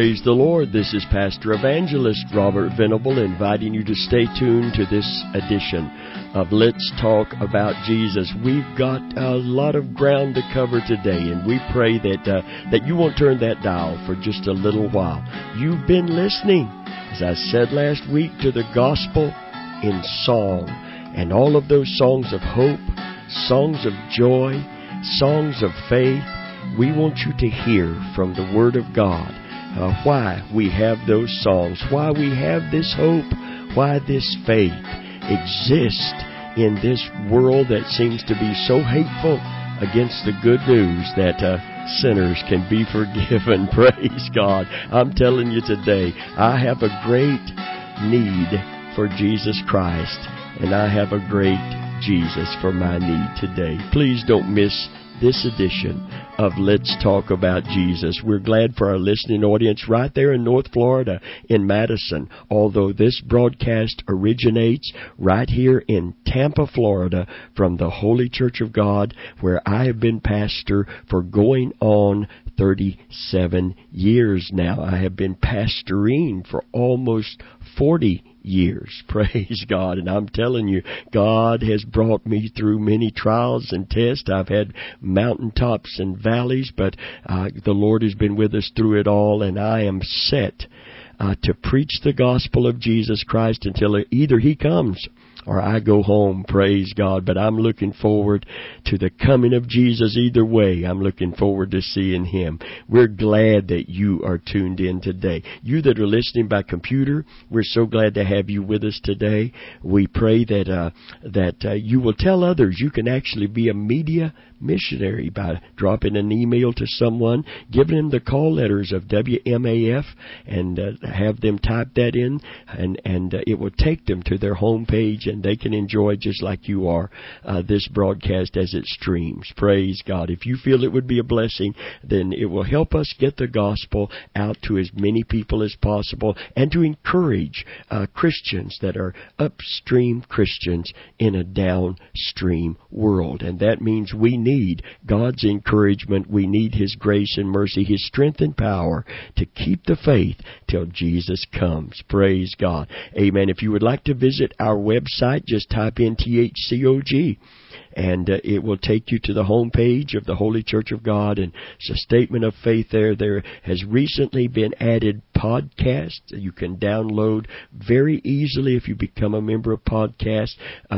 Praise the Lord. This is Pastor Evangelist Robert Venable inviting you to stay tuned to this edition of Let's Talk About Jesus. We've got a lot of ground to cover today, and we pray that you won't turn that dial for just a little while. You've been listening, as I said last week, to the gospel in song, and all of those songs of hope, songs of joy, songs of faith. We want you to hear from the Word of God why we have those songs, why we have this hope, why this faith exists in this world that seems to be so hateful against the good news that sinners can be forgiven. Praise God. I'm telling you today, I have a great need for Jesus Christ, and I have a great Jesus for my need today. Please don't miss this edition of Let's Talk About Jesus. We're glad for our listening audience right there in North Florida, in Madison, although this broadcast originates right here in Tampa, Florida, from the Holy Church of God, where I have been pastor for going on 37 years now. I have been pastoring for almost 40 years. Praise God. And I'm telling you, God has brought me through many trials and tests. I've had mountaintops and valleys, but the Lord has been with us through it all, and I am set to preach the gospel of Jesus Christ until either He comes or I go home. Praise God. But I'm looking forward to the coming of Jesus either way. I'm looking forward to seeing Him. We're glad that you are tuned in today. You that are listening by computer, we're so glad to have you with us today. We pray that you will tell others. You can actually be a media missionary by dropping an email to someone, giving them the call letters of WMAF, and have them type that in, and it will take them to their home page, and they can enjoy, just like you are, this broadcast as it streams. Praise God. If you feel it would be a blessing, then it will help us get the gospel out to as many people as possible, and to encourage Christians that are upstream Christians in a downstream world. And that means we need God's encouragement. We need His grace and mercy, His strength and power to keep the faith till Jesus comes. Praise God. Amen. If you would like to visit our website, just type in THCOG. And it will take you to the home page of the Holy Church of God, and it's a statement of faith there. There has recently been added podcasts you can download very easily if you become a member of Podcast,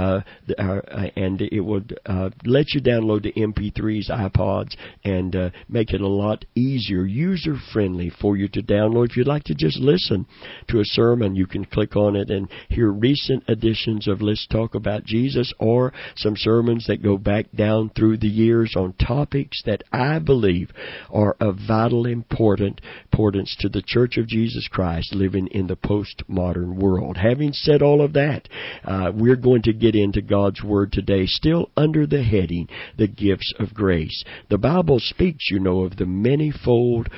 and it would let you download the MP3s, iPods, and make it a lot easier, user-friendly for you to download. If you'd like to just listen to a sermon, you can click on it and hear recent editions of Let's Talk About Jesus, or some sermons that go back down through the years on topics that I believe are of vital importance to the Church of Jesus Christ living in the postmodern world. Having said all of that, we're going to get into God's Word today, still under the heading, the gifts of grace. The Bible speaks, of the manifold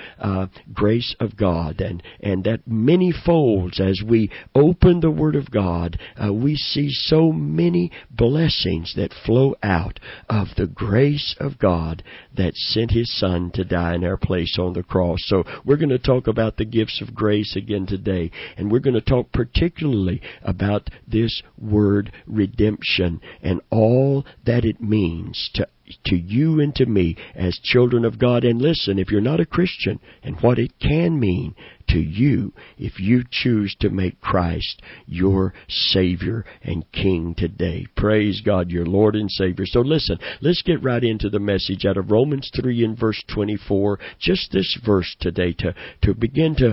grace of God, and that many folds. As we open the Word of God, we see so many blessings that flow out of the grace of God that sent His Son to die in our place on the cross. So we're going to talk about the gifts of grace again today, and we're going to talk particularly about this word redemption and all that it means to you and to me as children of God. And listen, if you're not a Christian, and what it can mean to you if you choose to make Christ your Savior and King today. Praise God, your Lord and Savior. So listen, let's get right into the message out of Romans 3 and verse 24. Just this verse today to begin to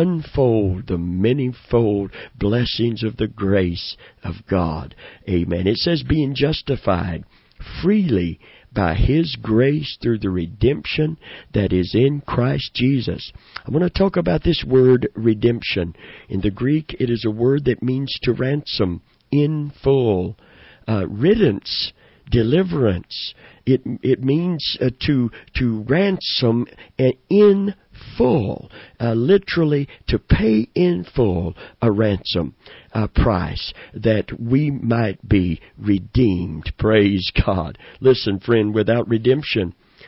unfold the manifold blessings of the grace of God. Amen. It says, being justified freely by His grace through the redemption that is in Christ Jesus. I want to talk about this word redemption. In the Greek, it is a word that means to ransom in full, riddance, deliverance. It means to ransom in full, literally to pay in full a ransom price that we might be redeemed. Praise God. Listen, friend, without redemption,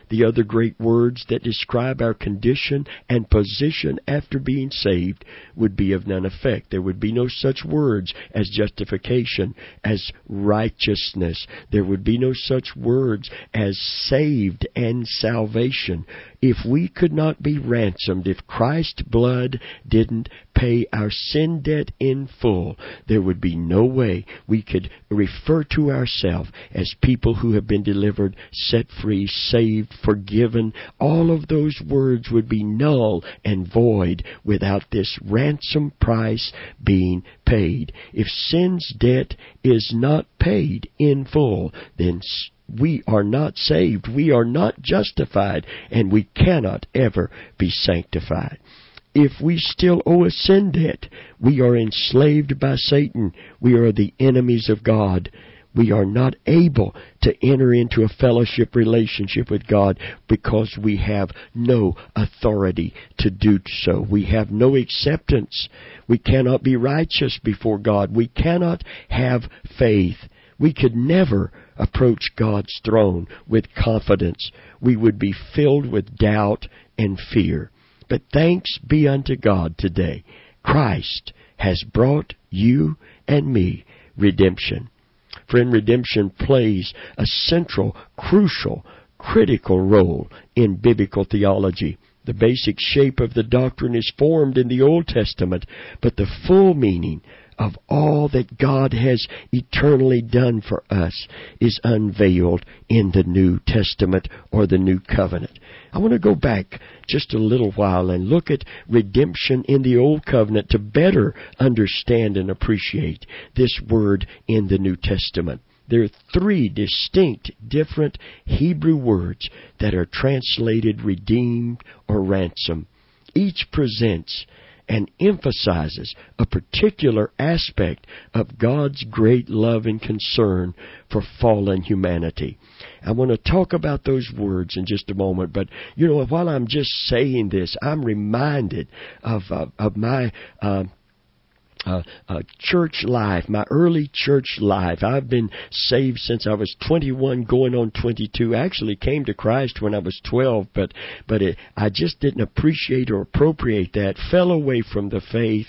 the other great words that describe our condition and position after being saved would be of none effect. There would be no such words as justification, as righteousness. There would be no such words as saved and salvation. If we could not be ransomed, if Christ's blood didn't pay our sin debt in full, there would be no way we could refer to ourselves as people who have been delivered, set free, saved, forgiven. All of those words would be null and void without this ransom price being paid. If sin's debt is not paid in full, then we are not saved, we are not justified, and we cannot ever be sanctified. If we still owe a sin debt, we are enslaved by Satan. We are the enemies of God. We are not able to enter into a fellowship relationship with God because we have no authority to do so. We have no acceptance. We cannot be righteous before God. We cannot have faith. We could never approach God's throne with confidence. We would be filled with doubt and fear. But thanks be unto God today. Christ has brought you and me redemption. Friend, redemption plays a central, crucial, critical role in biblical theology. The basic shape of the doctrine is formed in the Old Testament, but the full meaning of all that God has eternally done for us is unveiled in the New Testament or the New Covenant. I want to go back just a little while and look at redemption in the Old Covenant to better understand and appreciate this word in the New Testament. There are three distinct, different Hebrew words that are translated redeemed or ransom. Each presents and emphasizes a particular aspect of God's great love and concern for fallen humanity. I want to talk about those words in just a moment, but while I'm just saying this, I'm reminded of my church life, my early church life. I've been saved since I was 21, going on 22. I actually came to Christ when I was 12, but I just didn't appreciate or appropriate that. Fell away from the faith,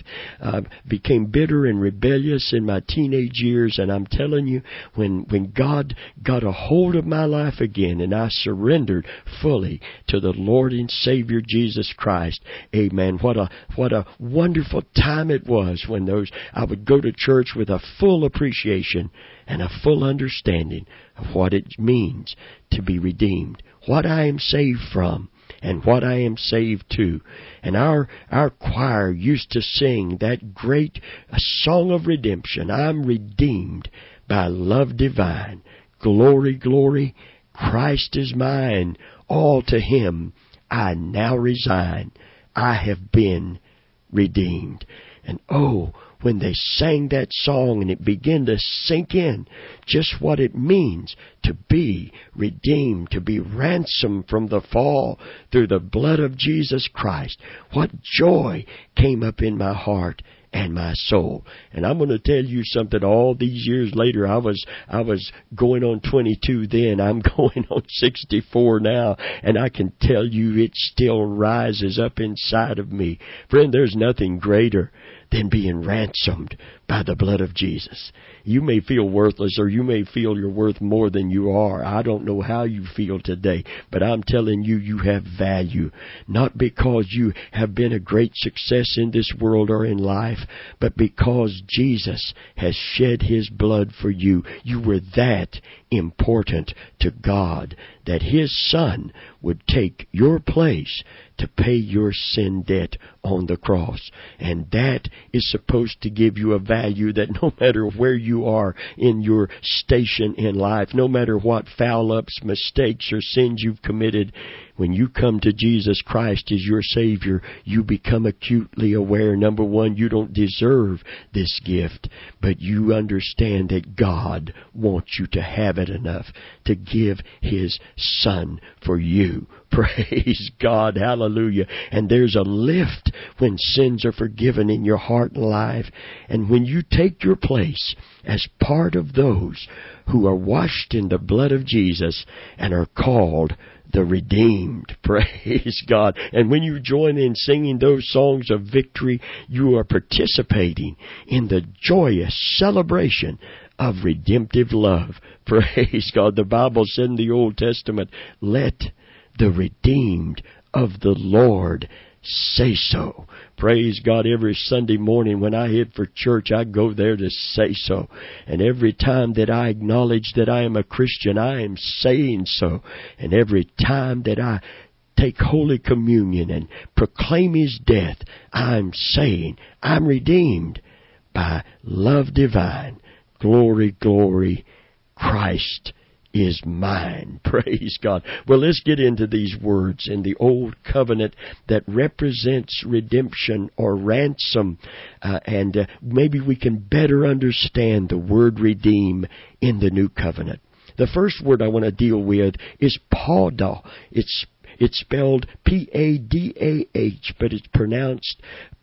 became bitter and rebellious in my teenage years, and I'm telling you, when God got a hold of my life again and I surrendered fully to the Lord and Savior Jesus Christ, amen, what a wonderful time it was when I would go to church with a full appreciation and a full understanding of what it means to be redeemed, what I am saved from, and what I am saved to. And our choir used to sing that great song of redemption. I'm redeemed by love divine. Glory, glory, Christ is mine. All to Him I now resign. I have been redeemed. And when they sang that song and it began to sink in just what it means to be redeemed, to be ransomed from the fall through the blood of Jesus Christ, what joy came up in my heart and my soul. And I'm going to tell you something. All these years later, I was going on 22 then. I'm going on 64 now, and I can tell you it still rises up inside of me. Friend, there's nothing greater than being ransomed by the blood of Jesus. You may feel worthless, or you may feel you're worth more than you are. I don't know how you feel today, but I'm telling you, you have value. Not because you have been a great success in this world or in life, but because Jesus has shed His blood for you. You were that important to God that His Son would take your place to pay your sin debt on the cross. And that is supposed to give you a value that no matter where you are in your station in life, no matter what foul-ups, mistakes, or sins you've committed, when you come to Jesus Christ as your Savior, you become acutely aware, number one, you don't deserve this gift, but you understand that God wants you to have it enough to give His Son for you. Praise God. Hallelujah. And there's a lift when sins are forgiven in your heart and life. And when you take your place as part of those who are washed in the blood of Jesus and are called the redeemed. Praise God. And when you join in singing those songs of victory, you are participating in the joyous celebration of redemptive love. Praise God. The Bible said in the Old Testament, let the redeemed of the Lord say so. Praise God. Every Sunday morning when I head for church, I go there to say so. And every time that I acknowledge that I am a Christian, I am saying so. And every time that I take Holy Communion and proclaim His death, I'm saying I'm redeemed by love divine. Glory, glory, Christ is mine. Praise God. Well, let's get into these words in the Old Covenant that represents redemption or ransom, and maybe we can better understand the word redeem in the New Covenant. The first word I want to deal with is pawdah. It's spelled P-A-D-A-H, but it's pronounced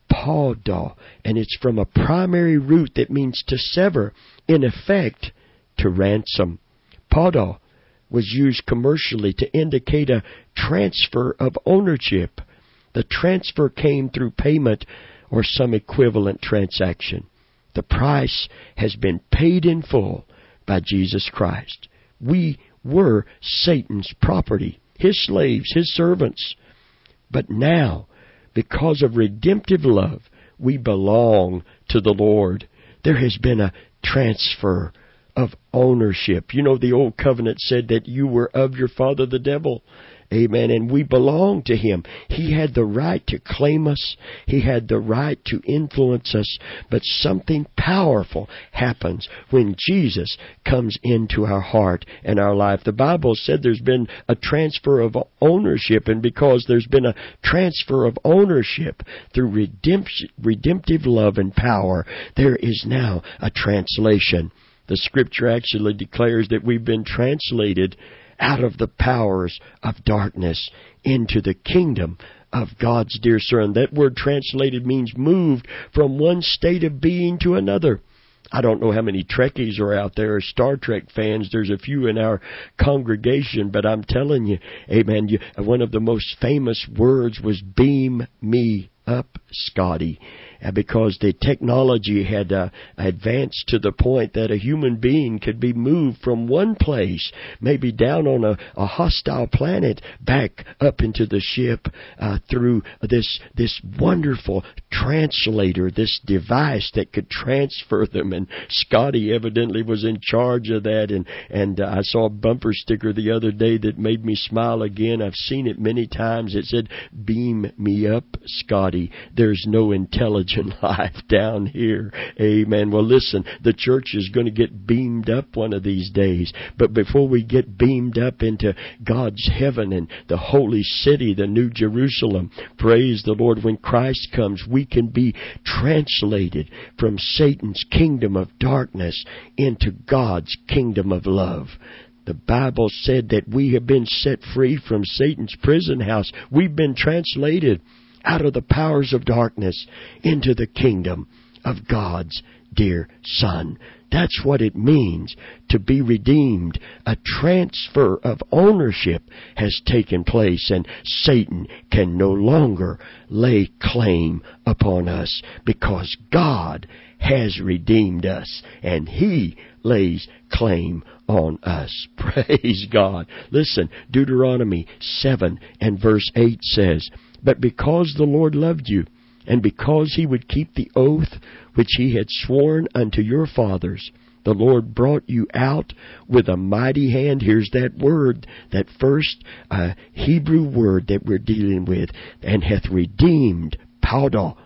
pawdah, and it's from a primary root that means to sever, in effect, to ransom. Pawdah was used commercially to indicate a transfer of ownership. The transfer came through payment or some equivalent transaction. The price has been paid in full by Jesus Christ. We were Satan's property, his slaves, his servants. But now, because of redemptive love, we belong to the Lord. There has been a transfer of ownership. You know, the Old Covenant said that you were of your father the devil. Amen. And we belong to him. He had the right to claim us. He had the right to influence us. But something powerful happens when Jesus comes into our heart and our life. The Bible said there's been a transfer of ownership, and because there's been a transfer of ownership through redemptive love and power, there is now a translation. The Scripture actually declares that we've been translated out of the powers of darkness into the kingdom of God's dear Son. That word translated means moved from one state of being to another. I don't know how many Trekkies are out there, or Star Trek fans. There's a few in our congregation, but I'm telling you, amen, one of the most famous words was beam me up, Scotty. Because the technology had advanced to the point that a human being could be moved from one place, maybe down on a hostile planet, back up into the ship through this wonderful translator, this device that could transfer them. And Scotty evidently was in charge of that. And I saw a bumper sticker the other day that made me smile again. I've seen it many times. It said, "Beam me up, Scotty. There's no intelligence life down here." Amen. Well, listen, the church is going to get beamed up one of these days. But before we get beamed up into God's heaven and the holy city, the New Jerusalem, praise the Lord, when Christ comes, we can be translated from Satan's kingdom of darkness into God's kingdom of love. The Bible said that we have been set free from Satan's prison house. We've been translated out of the powers of darkness into the kingdom of God's dear Son. That's what it means to be redeemed. A transfer of ownership has taken place, and Satan can no longer lay claim upon us because God has redeemed us, and He lays claim on us. Praise God. Listen, Deuteronomy 7 and verse 8 says, "But because the Lord loved you, and because He would keep the oath which He had sworn unto your fathers, the Lord brought you out with a mighty hand." Here's that word, that first Hebrew word that we're dealing with. "And hath redeemed," pawdah,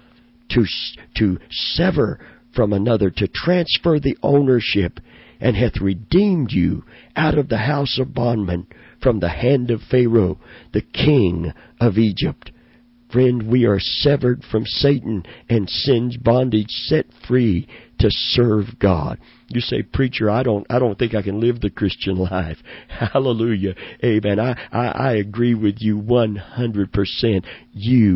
to sever from another, to transfer the ownership, "and hath redeemed you out of the house of bondmen, from the hand of Pharaoh, the king of Egypt." Friend, we are severed from Satan and sin's bondage, set free to serve God. You say, "Preacher, I don't think I can live the Christian life." Hallelujah. Amen. I agree with you 100%. You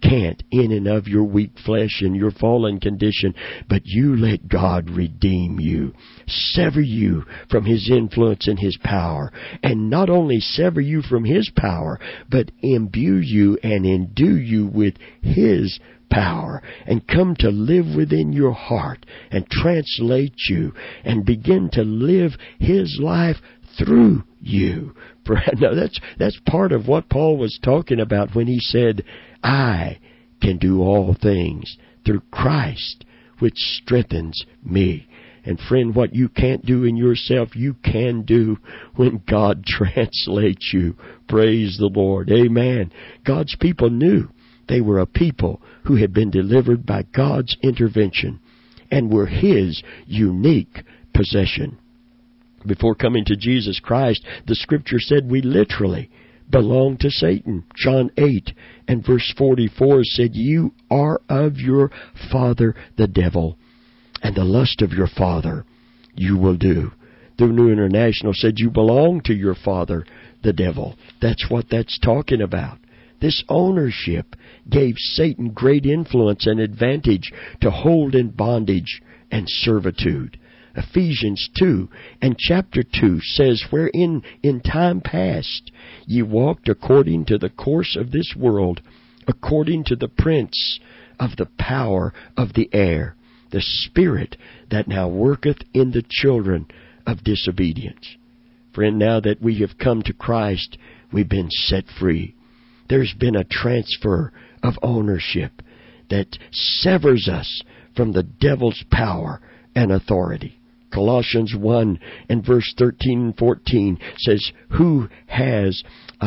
can't in and of your weak flesh and your fallen condition, but you let God redeem you, sever you from His influence and His power, and not only sever you from His power, but imbue you and endue you with His power, and come to live within your heart and translate you and begin to live His life through you. Now that's part of what Paul was talking about when he said, I can do all things through Christ, which strengthens me. And friend, what you can't do in yourself, you can do when God translates you. Praise the Lord. Amen. God's people knew they were a people who had been delivered by God's intervention and were His unique possession. Before coming to Jesus Christ, the Scripture said we literally belong to Satan. John 8 and verse 44 said, you are of your father the devil, and the lust of your father you will do. The New International said you belong to your father the devil. That's what that's talking about. This ownership gave Satan great influence and advantage to hold in bondage and servitude. Ephesians 2 and chapter 2 says, wherein in time past ye walked according to the course of this world, according to the prince of the power of the air, the spirit that now worketh in the children of disobedience. Friend, now that we have come to Christ, we've been set free. There's been a transfer of ownership that severs us from the devil's power and authority. Colossians 1 and verse 13 and 14 says, who has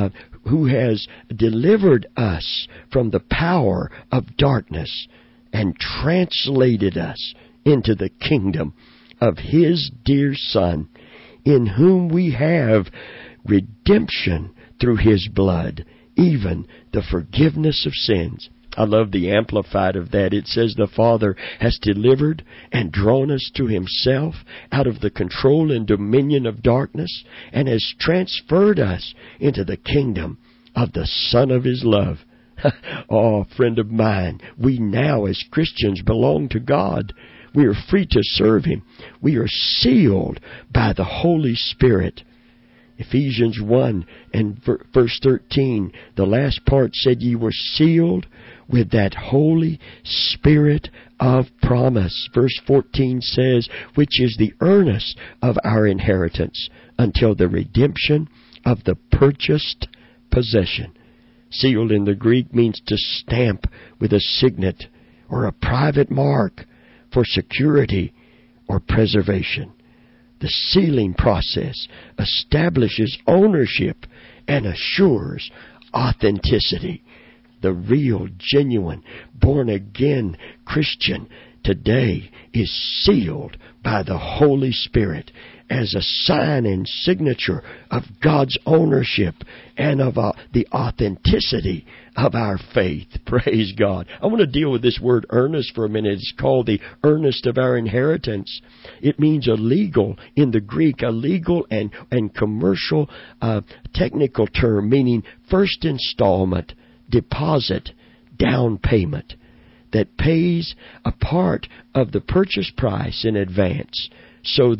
delivered us from the power of darkness and translated us into the kingdom of His dear Son, in whom we have redemption through His blood, even the forgiveness of sins. I love the Amplified of that. It says the Father has delivered and drawn us to Himself out of the control and dominion of darkness, and has transferred us into the kingdom of the Son of His love. Oh, friend of mine, we now as Christians belong to God. We are free to serve Him. We are sealed by the Holy Spirit. Ephesians 1 and verse 13, the last part said, ye were sealed with that Holy Spirit of promise. Verse 14 says, which is the earnest of our inheritance until the redemption of the purchased possession. Sealed in the Greek means to stamp with a signet or a private mark for security or preservation. The sealing process establishes ownership and assures authenticity. The real, genuine, born-again Christian today is sealed by the Holy Spirit as a sign and signature of God's ownership and of the authenticity of our faith. Praise God. I want to deal with this word earnest for a minute. It's called the earnest of our inheritance. It means a legal, in the Greek, a legal and commercial technical term, meaning first installment, deposit, down payment, that pays a part of the purchase price in advance so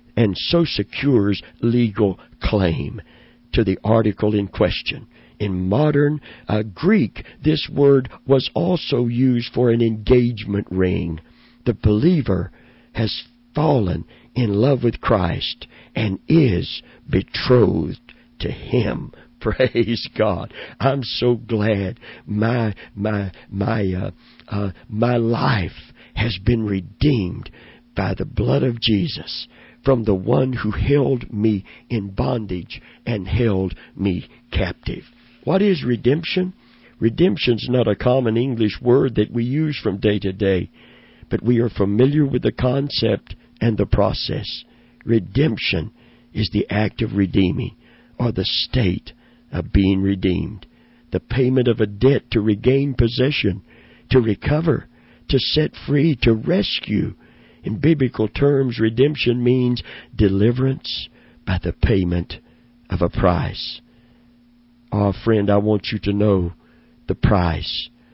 secures legal claim to the article in question. In modern Greek, this word was also used for an engagement ring. The believer has fallen in love with Christ and is betrothed to Him. Praise God. I'm so glad my life has been redeemed by the blood of Jesus from the one who held me in bondage and held me captive. What is redemption? Redemption's not a common English word that we use from day to day, but we are familiar with the concept and the process. Redemption is the act of redeeming, or the state of being redeemed. The payment of a debt to regain possession, to recover, to set free, to rescue. In biblical terms, redemption means deliverance by the payment of a price. Oh, friend, I want you to know the price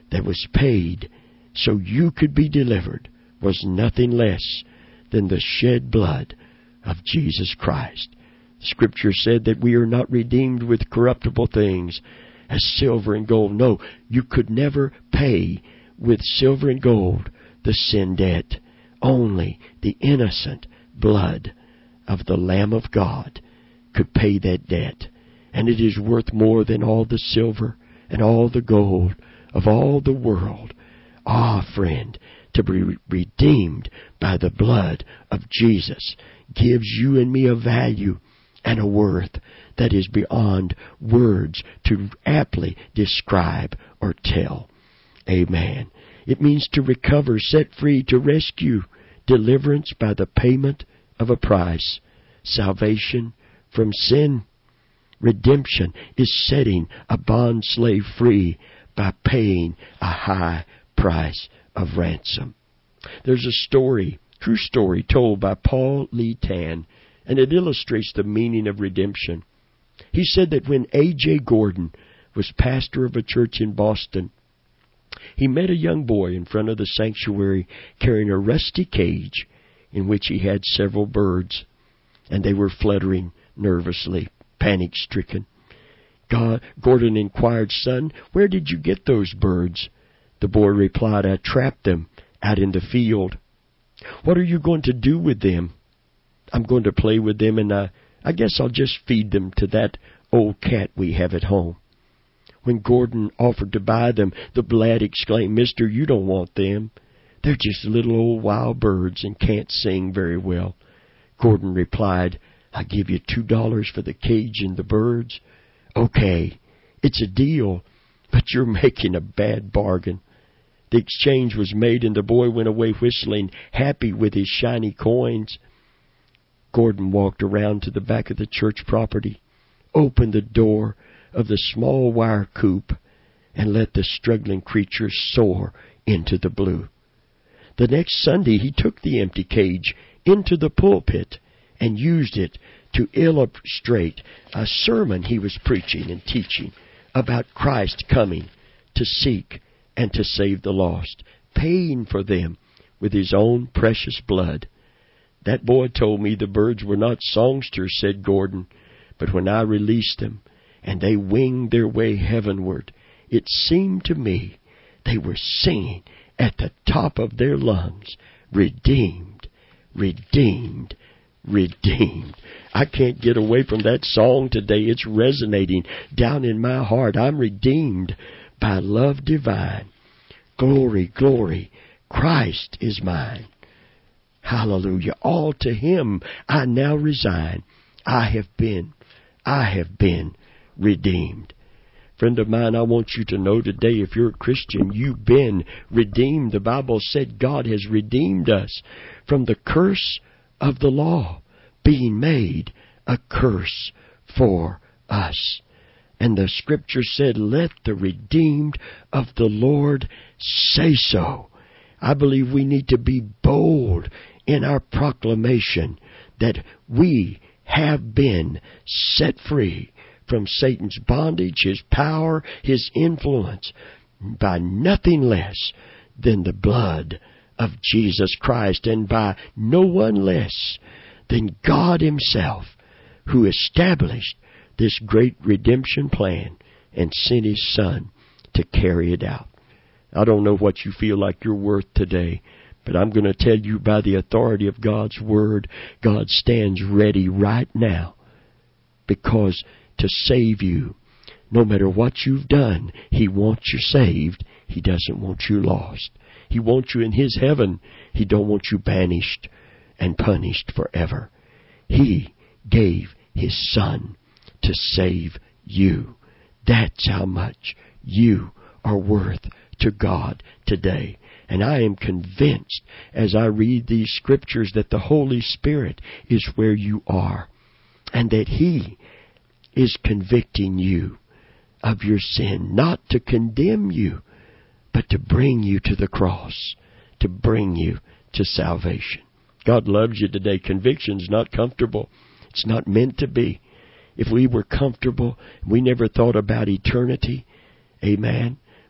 that was paid so you could be delivered was nothing less than the shed blood of Jesus Christ. Scripture said that we are not redeemed with corruptible things as silver and gold. No, you could never pay with silver and gold the sin debt. Only the innocent blood of the Lamb of God could pay that debt. And it is worth more than all the silver and all the gold of all the world. Ah, friend, to be redeemed by the blood of Jesus gives you and me a value and a worth that is beyond words to aptly describe or tell. Amen. It means to recover, set free, to rescue, deliverance by the payment of a price, salvation from sin. Redemption is setting a bond slave free by paying a high price of ransom. There's a story, true story, told by Paul Lee Tan, and it illustrates the meaning of redemption. He said that when A.J. Gordon was pastor of a church in Boston, he met a young boy in front of the sanctuary carrying a rusty cage in which he had several birds, and they were fluttering nervously, panic-stricken. Gordon inquired, "Son, where did you get those birds?" The boy replied, "I trapped them out in the field." "What are you going to do with them?" "I'm going to play with them, and I guess I'll just feed them to that old cat we have at home." When Gordon offered to buy them, the lad exclaimed, "Mister, you don't want them. They're just little old wild birds and can't sing very well." Gordon replied, "I'll give you $2 for the cage and the birds." "Okay, it's a deal, but you're making a bad bargain." The exchange was made, and the boy went away whistling, happy with his shiny coins. Gordon walked around to the back of the church property, opened the door of the small wire coop, and let the struggling creatures soar into the blue. The next Sunday he took the empty cage into the pulpit and used it to illustrate a sermon he was preaching and teaching about Christ coming to seek and to save the lost, paying for them with His own precious blood. "That boy told me the birds were not songsters," said Gordon, "but when I released them and they winged their way heavenward, it seemed to me they were singing at the top of their lungs, 'Redeemed, redeemed, redeemed.'" I can't get away from that song today. It's resonating down in my heart. I'm redeemed by love divine. Glory, glory, Christ is mine. Hallelujah. All to Him I now resign. I have been redeemed. Friend of mine, I want you to know today, if you're a Christian, you've been redeemed. The Bible said God has redeemed us from the curse of the law, being made a curse for us. And the Scripture said, "Let the redeemed of the Lord say so." I believe we need to be bold in our proclamation that we have been set free from Satan's bondage, his power, his influence, by nothing less than the blood of Jesus Christ, and by no one less than God Himself, who established this great redemption plan and sent His Son to carry it out. I don't know what you feel like you're worth today, but I'm going to tell you by the authority of God's Word, God stands ready right now, because to save you, no matter what you've done, He wants you saved. He doesn't want you lost. He wants you in His heaven. He don't want you banished and punished forever. He gave His Son to save you. That's how much you are worth to God today. And I am convinced as I read these Scriptures that the Holy Spirit is where you are, and that He is convicting you of your sin, not to condemn you, but to bring you to the cross, to bring you to salvation. God loves you today. Conviction's not comfortable. It's not meant to be. If we were comfortable, we never thought about eternity, amen,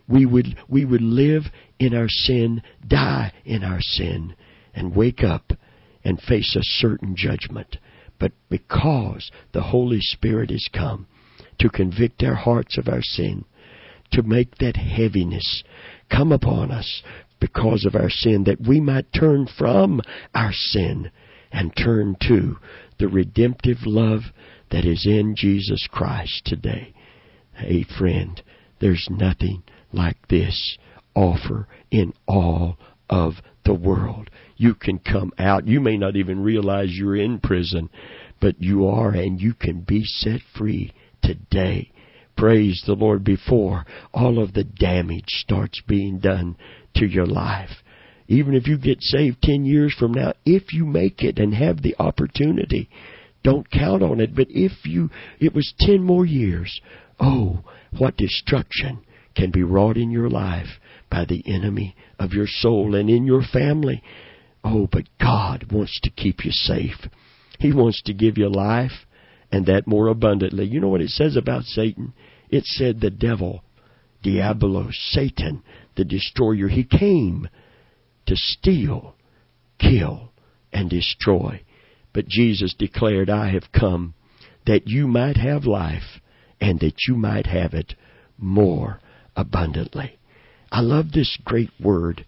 we would live in our sin, die in our sin, and wake up and face a certain judgment. But because the Holy Spirit has come to convict our hearts of our sin, to make that heaviness come upon us because of our sin, that we might turn from our sin and turn to the redemptive love that is in Jesus Christ today. Hey, friend, there's nothing like this offer in all of the world. You can come out. You may not even realize you're in prison, but you are, and you can be set free today. Praise the Lord, before all of the damage starts being done to your life. Even if you get saved 10 years from now, if you make it and have the opportunity, don't count on it. But if it was 10 more years, oh, what destruction can be wrought in your life by the enemy of your soul and in your family. Oh, but God wants to keep you safe. He wants to give you life, and that more abundantly. You know what it says about Satan? It said the devil, Diabolos, Satan, the destroyer, he came to steal, kill, and destroy. But Jesus declared, I have come that you might have life, and that you might have it more abundantly. I love this great word,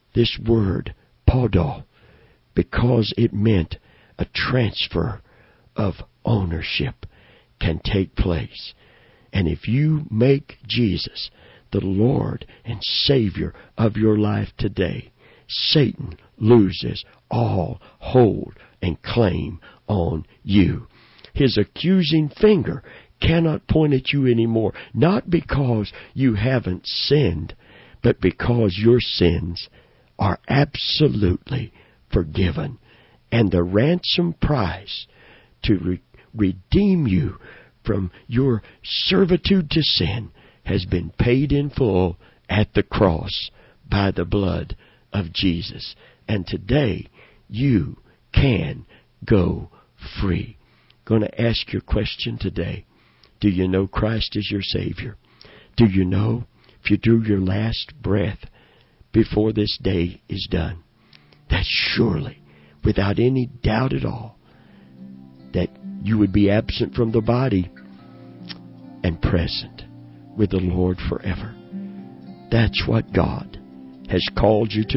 podo, because it meant a transfer of ownership can take place. And if you make Jesus the Lord and Savior of your life today, Satan loses all hold and claim on you. His accusing finger cannot point at you anymore, not because you haven't sinned, but because your sins are absolutely forgiven. And the ransom price to redeem you from your servitude to sin has been paid in full at the cross by the blood of Jesus. And today you can go free. I'm going to ask you a question today. Do you know Christ as your Savior? Do you know, if you drew your last breath before this day is done, that surely, without any doubt at all, that you would be absent from the body and present with the Lord forever? That's what God has called you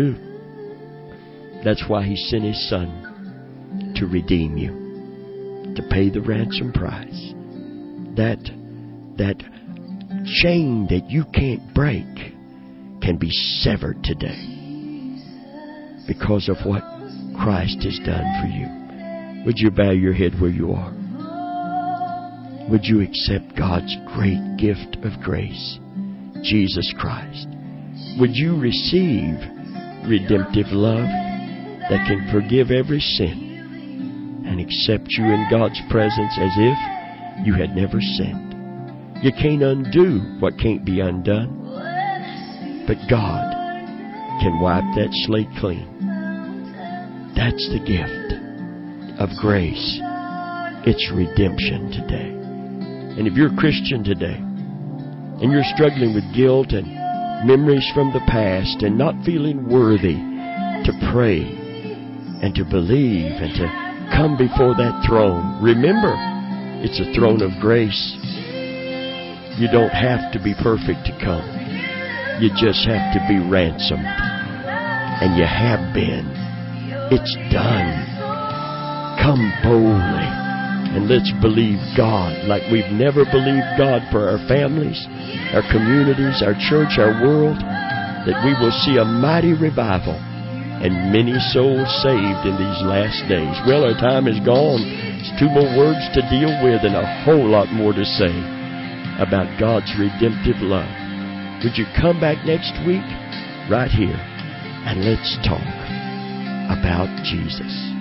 to. That's why He sent His Son to redeem you, to pay the ransom price. That chain that you can't break can be severed today because of what Christ has done for you. Would you bow your head where you are? Would you accept God's great gift of grace, Jesus Christ? Would you receive redemptive love that can forgive every sin and accept you in God's presence as if you had never sinned? You can't undo what can't be undone, but God can wipe that slate clean. That's the gift of grace. It's redemption today. And if you're a Christian today, and you're struggling with guilt and memories from the past and not feeling worthy to pray and to believe and to come before that throne, remember, it's a throne of grace. You don't have to be perfect to come. You just have to be ransomed. And you have been. It's done. Come boldly. And let's believe God like we've never believed God for our families, our communities, our church, our world, that we will see a mighty revival and many souls saved in these last days. Well, our time is gone. It's 2 more words to deal with and a whole lot more to say about God's redemptive love. Would you come back next week right here and let's talk about Jesus.